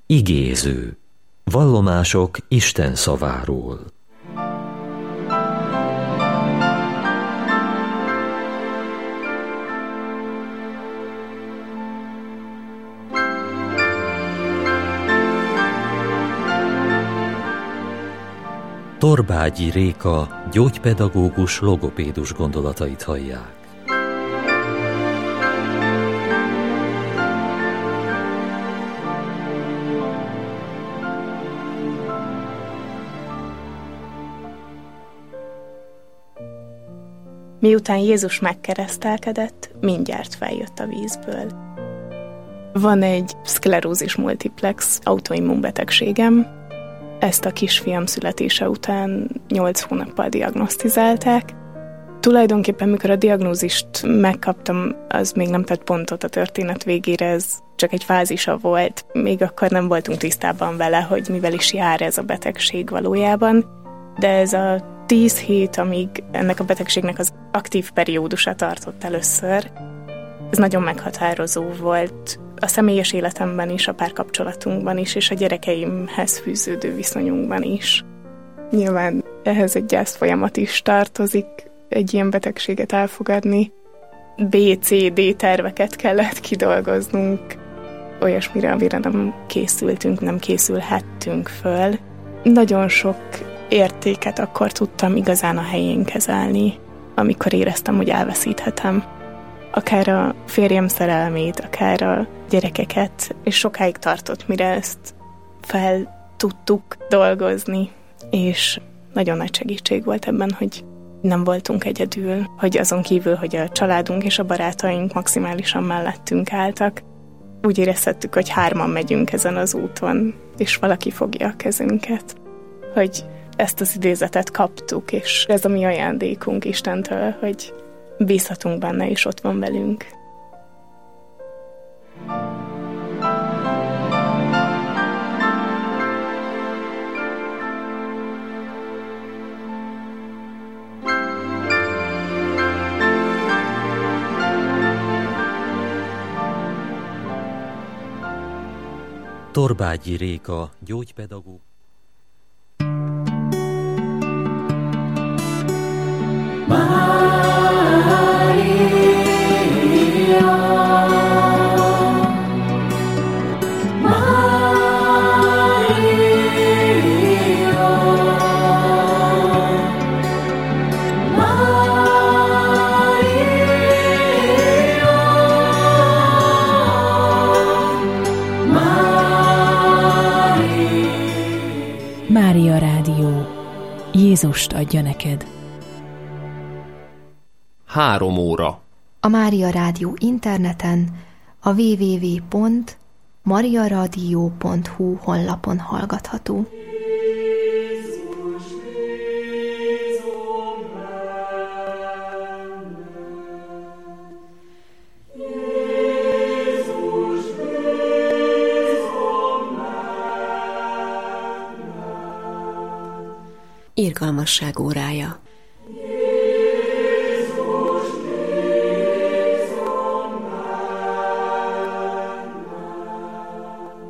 Igéző. Vallomások Isten szaváról. Torbágyi Réka gyógypedagógus, logopédus gondolatait hallják. Miután Jézus megkeresztelkedett, mindjárt feljött a vízből. Van egy szklerózis multiplex autoimmunbetegségem. Ezt a kisfiam születése után 8 hónappal diagnosztizálták. Tulajdonképpen, mikor a diagnózist megkaptam, az még nem tett pontot a történet végére, ez csak egy fázisa volt. Még akkor nem voltunk tisztában vele, hogy mivel is jár ez a betegség valójában. De ez a 10 hét, amíg ennek a betegségnek az aktív periódusa tartott először, ez nagyon meghatározó volt a személyes életemben is, a párkapcsolatunkban is, és a gyerekeimhez fűződő viszonyunkban is. Nyilván ehhez egy gyászfolyamat is tartozik, egy ilyen betegséget elfogadni. B, C, D terveket kellett kidolgoznunk, olyasmire, amire nem készültünk, nem készülhettünk föl. Nagyon sok értéket akkor tudtam igazán a helyén kezelni, amikor éreztem, hogy elveszíthetem. Akár a férjem szerelmét, akár a gyerekeket, és sokáig tartott, mire ezt fel tudtuk dolgozni, és nagyon nagy segítség volt ebben, hogy nem voltunk egyedül, hogy azon kívül, hogy a családunk és a barátaink maximálisan mellettünk álltak, úgy érezhettük, hogy 3-an megyünk ezen az úton, és valaki fogja a kezünket, hogy ezt az idézetet kaptuk, és ez a mi ajándékunk Istentől, hogy bízhatunk benne, és ott van velünk. Torbágyi Réka gyógypedagógus. Mária Rádió. Jézust adja neked. 3 óra. A Mária Rádió interneten, a www.mariaradio.hu honlapon hallgatható. Irgalmasság órája.